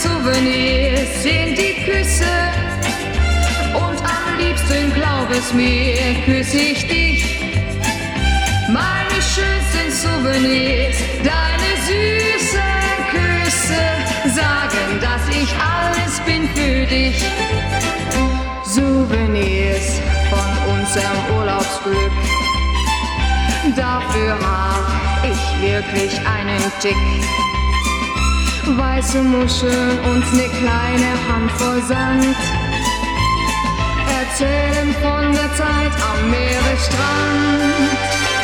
Souvenirs sind die Küsse und am liebsten, glaub es mir, küsse ich dich. Meine schönsten Souvenirs, deine süßen Küsse, sagen, dass ich alles bin für dich. Souvenirs von unserem Urlaubsglück, dafür hab ich wirklich einen Tick. Weiße Muscheln und ne kleine Handvoll Sand erzählen von der Zeit am Meeresstrand.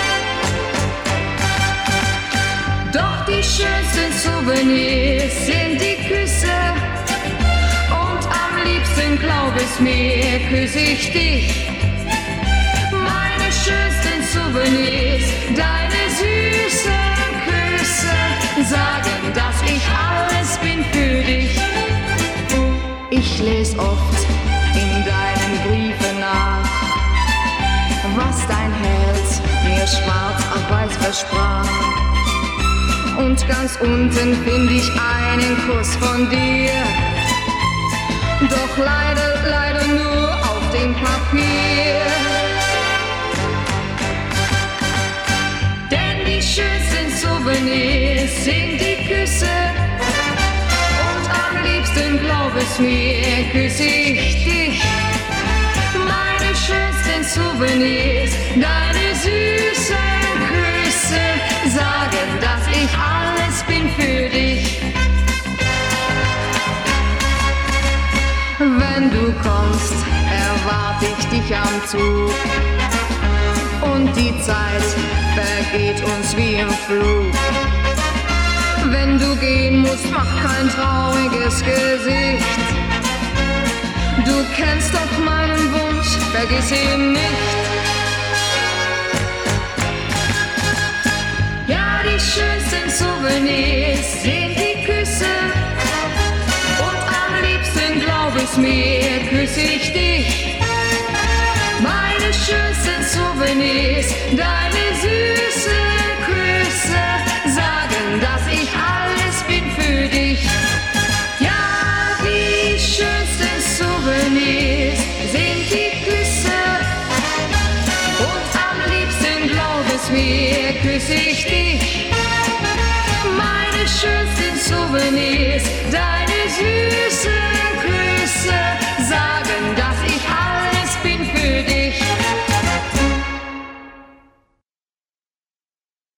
Doch die schönsten Souvenirs sind die Küsse und am liebsten, glaub es mir, küsse ich dich. Meine schönsten Souvenirs, deine süßen Küsse, sagen, dass ich alles bin für dich. Ich les oft in deinen Briefen nach, was dein Herz mir schwarz auf weiß versprach. Und ganz unten find ich einen Kuss von dir, doch leider nur auf dem Papier. Denn die schönsten Souvenirs sind die Küsse und am liebsten, glaub es mir, küsse ich dich. Meine schönsten Souvenirs, deine süßen Küsse, sagen, dass ich alles bin für dich. Wenn du kommst, erwarte ich dich am Zug und die Zeit vergeht uns wie im Flug. Wenn du gehen musst, mach kein trauriges Gesicht. Du kennst doch meinen Wunsch, vergiss ihn nicht. Ja, die schönsten Souvenirs sind die Küsse und am liebsten, glaub es mir, küsse ich dich. Meine schönsten Souvenirs, deine süßen Küsse, sagen, dass ich alles bin für dich. Ja, die schönsten Souvenirs sind die Küsse und am liebsten, glaub es mir, küsse ich dich.